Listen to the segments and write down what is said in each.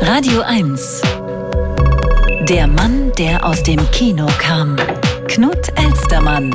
Radio 1. Der Mann, der aus dem Kino kam. Knut Elstermann.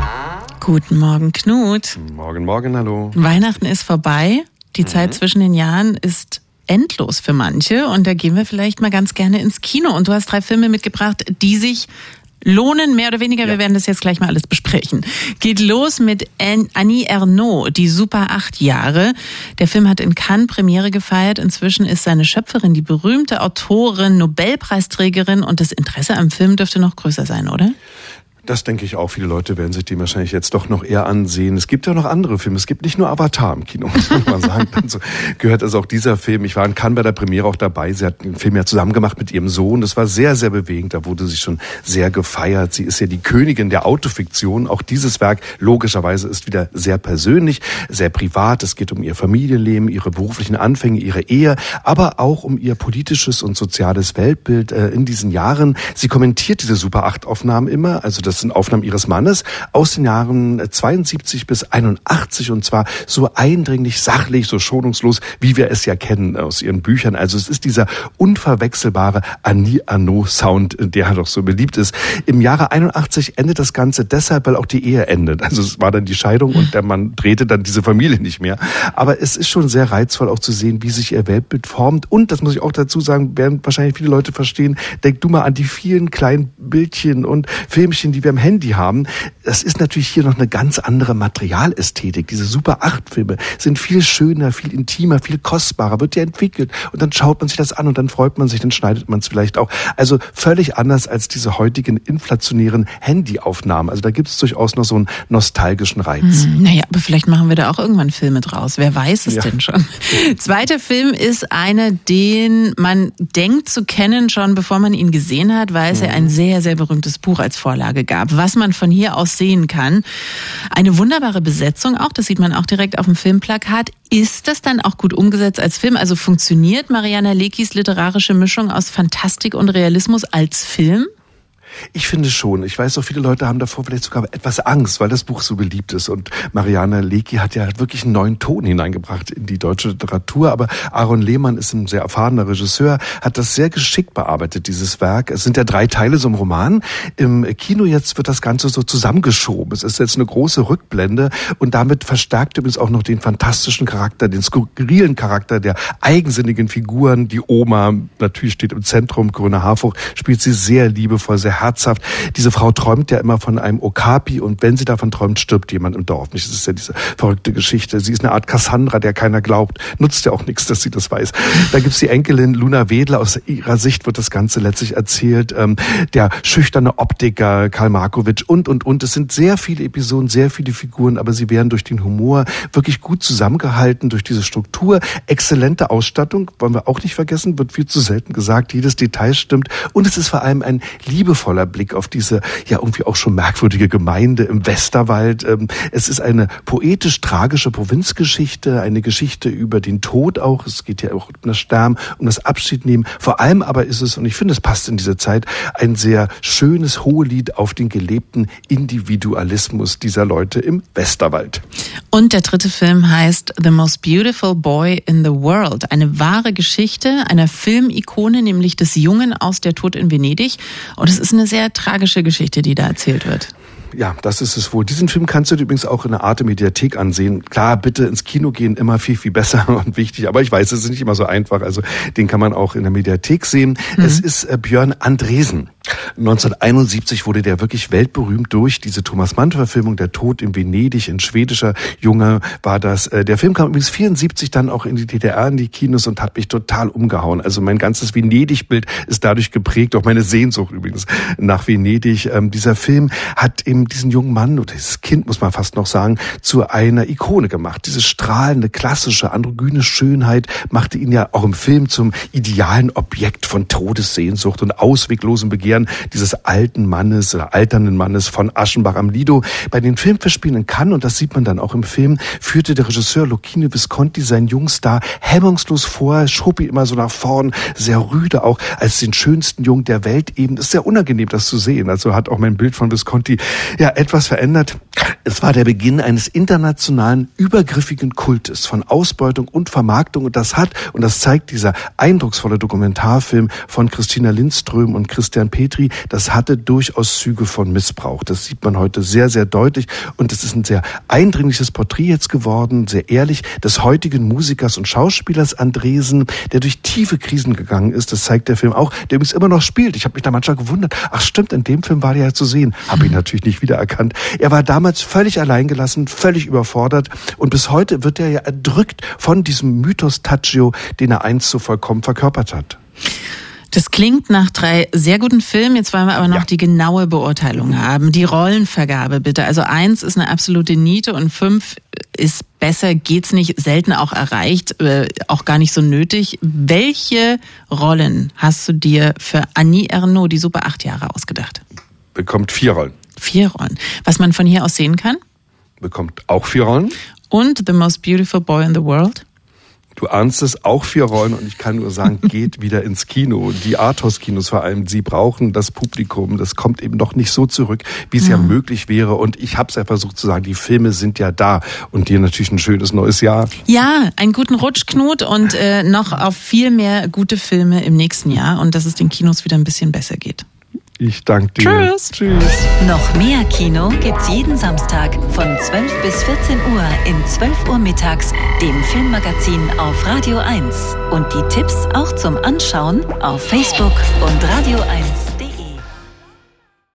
Guten Morgen, Knut. Morgen, hallo. Weihnachten ist vorbei. Die Zeit zwischen den Jahren ist endlos für manche. Und da gehen wir vielleicht mal ganz gerne ins Kino. Und du hast 3 Filme mitgebracht, die sich lohnen, mehr oder weniger. Wir werden das jetzt gleich mal alles besprechen. Geht los mit Annie Ernaux, die Super 8 Jahre. Der Film hat in Cannes Premiere gefeiert. Inzwischen ist seine Schöpferin die berühmte Autorin, Nobelpreisträgerin. Und das Interesse am Film dürfte noch größer sein, oder? Das denke ich auch. Viele Leute werden sich den wahrscheinlich jetzt doch noch eher ansehen. Es gibt ja noch andere Filme. Es gibt nicht nur Avatar im Kino, muss man mal sagen. Dazu gehört also auch dieser Film. Ich war in Cannes bei der Premiere auch dabei. Sie hat den Film ja zusammen gemacht mit ihrem Sohn. Das war sehr, sehr bewegend. Da wurde sie schon sehr gefeiert. Sie ist ja die Königin der Autofiktion. Auch dieses Werk logischerweise ist wieder sehr persönlich, sehr privat. Es geht um ihr Familienleben, ihre beruflichen Anfänge, ihre Ehe, aber auch um ihr politisches und soziales Weltbild in diesen Jahren. Sie kommentiert diese Super 8 Aufnahmen immer. Also das sind Aufnahmen ihres Mannes aus den Jahren 72 bis 81 und zwar so eindringlich, sachlich, so schonungslos, wie wir es ja kennen aus ihren Büchern. Also es ist dieser unverwechselbare Annie Ernaux Sound, der doch so beliebt ist. Im Jahre 81 endet das Ganze deshalb, weil auch die Ehe endet. Also es war dann die Scheidung und der Mann drehte dann diese Familie nicht mehr. Aber es ist schon sehr reizvoll auch zu sehen, wie sich ihr Weltbild formt. Und, das muss ich auch dazu sagen, werden wahrscheinlich viele Leute verstehen, denk du mal an die vielen kleinen Bildchen und Filmchen, die wir am Handy haben. Das ist natürlich hier noch eine ganz andere Materialästhetik. Diese Super 8 Filme sind viel schöner, viel intimer, viel kostbarer, wird ja entwickelt. Und dann schaut man sich das an und dann freut man sich, dann schneidet man es vielleicht auch. Also völlig anders als diese heutigen inflationären Handyaufnahmen. Also da gibt es durchaus noch so einen nostalgischen Reiz. Naja, aber vielleicht machen wir da auch irgendwann Filme draus. Wer weiß es denn schon? Zweiter Film ist einer, den man denkt zu kennen, schon bevor man ihn gesehen hat, weil es ja ein sehr, sehr berühmtes Buch als Vorlage gab. Was man von hier aus sehen kann. Eine wunderbare Besetzung auch, das sieht man auch direkt auf dem Filmplakat. Ist das dann auch gut umgesetzt als Film? Also funktioniert Mariana Lekis literarische Mischung aus Fantastik und Realismus als Film? Ich finde schon. Ich weiß auch, viele Leute haben davor vielleicht sogar etwas Angst, weil das Buch so beliebt ist. Und Mariana Lecki hat ja wirklich einen neuen Ton hineingebracht in die deutsche Literatur. Aber Aaron Lehmann ist ein sehr erfahrener Regisseur, hat das sehr geschickt bearbeitet, dieses Werk. Es sind ja 3 Teile so im Roman. Im Kino jetzt wird das Ganze so zusammengeschoben. Es ist jetzt eine große Rückblende und damit verstärkt übrigens auch noch den fantastischen Charakter, den skurrilen Charakter der eigensinnigen Figuren. Die Oma natürlich steht im Zentrum. Corinna Harfouch spielt sie sehr liebevoll, sehr herzhaft. Diese Frau träumt ja immer von einem Okapi und wenn sie davon träumt, stirbt jemand im Dorf. Nicht? Das ist ja diese verrückte Geschichte. Sie ist eine Art Cassandra, der keiner glaubt. Nutzt ja auch nichts, dass sie das weiß. Da gibt's die Enkelin Luna Wedler. Aus ihrer Sicht wird das Ganze letztlich erzählt. Der schüchterne Optiker Karl Markowitsch und. Es sind sehr viele Episoden, sehr viele Figuren, aber sie werden durch den Humor wirklich gut zusammengehalten, durch diese Struktur. Exzellente Ausstattung, wollen wir auch nicht vergessen, wird viel zu selten gesagt. Jedes Detail stimmt. Und es ist vor allem ein liebevoller Blick auf diese ja irgendwie auch schon merkwürdige Gemeinde im Westerwald. Es ist eine poetisch-tragische Provinzgeschichte, eine Geschichte über den Tod auch. Es geht ja auch um das Sterben, um das Abschiednehmen. Vor allem aber ist es, und ich finde, es passt in diese Zeit, ein sehr schönes Hohelied auf den gelebten Individualismus dieser Leute im Westerwald. Und der 3. Film heißt The Most Beautiful Boy in the World. Eine wahre Geschichte einer Filmikone, nämlich des Jungen aus Der Tod in Venedig. Und es ist eine sehr tragische Geschichte, die da erzählt wird. Ja, das ist es wohl. Diesen Film kannst du dir übrigens auch in der Arte-Mediathek ansehen. Klar, bitte ins Kino gehen, immer viel, viel besser und wichtig. Aber ich weiß, es ist nicht immer so einfach. Also den kann man auch in der Mediathek sehen. Es ist Björn Andresen. 1971 wurde der wirklich weltberühmt durch diese Thomas Mann-Verfilmung Der Tod in Venedig. Ein schwedischer Junge war das. Der Film kam übrigens 1974 dann auch in die DDR, in die Kinos und hat mich total umgehauen. Also mein ganzes Venedig-Bild ist dadurch geprägt, auch meine Sehnsucht übrigens nach Venedig. Dieser Film hat eben diesen jungen Mann oder dieses Kind, muss man fast noch sagen, zu einer Ikone gemacht. Diese strahlende, klassische, androgyne Schönheit machte ihn ja auch im Film zum idealen Objekt von Todessehnsucht und ausweglosem Begehren dieses alten Mannes oder alternden Mannes von Aschenbach am Lido. Bei den Filmfestspielen in Cannes, und das sieht man dann auch im Film, führte der Regisseur Luchino Visconti seinen Jungstar hemmungslos vor, schob ihn immer so nach vorn, sehr rüde auch, als den schönsten Jungen der Welt eben. Das ist sehr unangenehm, das zu sehen. Also hat auch mein Bild von Visconti Ja, etwas verändert. Es war der Beginn eines internationalen, übergriffigen Kultes von Ausbeutung und Vermarktung. Und das zeigt dieser eindrucksvolle Dokumentarfilm von Christina Lindström und Christian Petri, das hatte durchaus Züge von Missbrauch. Das sieht man heute sehr, sehr deutlich. Und es ist ein sehr eindringliches Porträt jetzt geworden, sehr ehrlich, des heutigen Musikers und Schauspielers Andresen, der durch tiefe Krisen gegangen ist. Das zeigt der Film auch, der übrigens immer noch spielt. Ich habe mich da manchmal gewundert. Ach stimmt, in dem Film war der ja zu sehen. Habe ich natürlich nicht wiedererkannt. Er war damals völlig alleingelassen, völlig überfordert. Und bis heute wird er ja erdrückt von diesem Mythos Tadzio, den er einst so vollkommen verkörpert hat. Das klingt nach 3 sehr guten Filmen. Jetzt wollen wir aber noch die genaue Beurteilung haben. Die Rollenvergabe bitte. Also 1 ist eine absolute Niete und 5 ist besser, geht's nicht, selten auch erreicht, auch gar nicht so nötig. Welche Rollen hast du dir für Annie Ernaux, die Super 8 Jahre, ausgedacht? Bekommt 4 Rollen. 4 Rollen. Was man von hier aus sehen kann? Bekommt auch 4 Rollen. Und The Most Beautiful Boy in the World? Du ahnst es, auch 4 Rollen, und ich kann nur sagen, geht wieder ins Kino. Die Arthouse-Kinos vor allem, sie brauchen das Publikum. Das kommt eben noch nicht so zurück, wie es ja möglich wäre. Und ich habe es ja versucht zu sagen, die Filme sind ja da. Und dir natürlich ein schönes neues Jahr. Ja, einen guten Rutsch, Knut, und noch auf viel mehr gute Filme im nächsten Jahr. Und dass es den Kinos wieder ein bisschen besser geht. Ich danke dir. Tschüss. Noch mehr Kino gibt's jeden Samstag von 12 bis 14 Uhr in 12 Uhr mittags, dem Filmmagazin auf Radio 1. Und die Tipps auch zum Anschauen auf Facebook und Radio 1.